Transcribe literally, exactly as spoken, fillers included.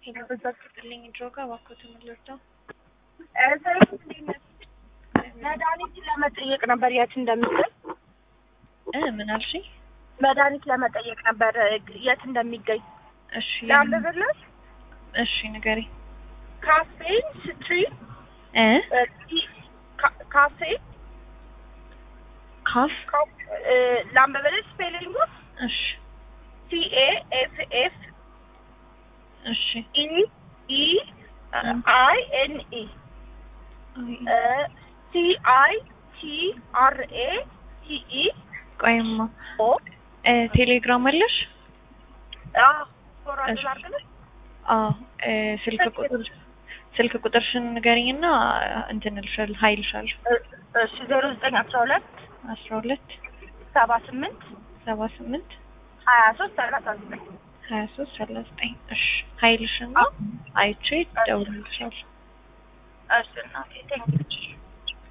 ሄሎ በዛልኝ ድሮጋ ባኮት ምልርዳው መድኃኒት ለመጠየቅ ነበር የት እንደሚገኝ እ ምን አልሽ? መድኃኒት ለመጠየቅ ነበር የት እንደሚገኝ። እሺ ላምብርልሽ? እሺ ንገሪ። ካፌ ስትሪት እ ካፌ ካፍ ላምብርልሽ ስፔሊንጉ እሺ ሲ ኤ ኤፍ ኤፍ እሺ ኢ ኢ አይ ኤን ኢ ሲ አይ ቲ አር ኤ ቲ ኢ ቆይማ ኦ እ ቴሌግራም አለሽ? አዎ ፎርዋርድ ላድርግልሽ? አዎ እ ስልክ ቁጥር ስልክ ቁጥርሽን ንገሪኝና እንትን እልሻለሁ ሀይልሻለሁ። እሺ ዜሮ ዘጠኝ አስራ ሁለት አስራ ሁለት ሰባ ስምንት ሰባ ስምንት ሀያ ሶስት ሰላሳ ዘጠኝ ሀያ ሶስት ሰላሳ ዘጠኝ እሺ ሀይልሽና አይቼ እደውልልሻለሁ። እሺ እናቴ ቴንኪው።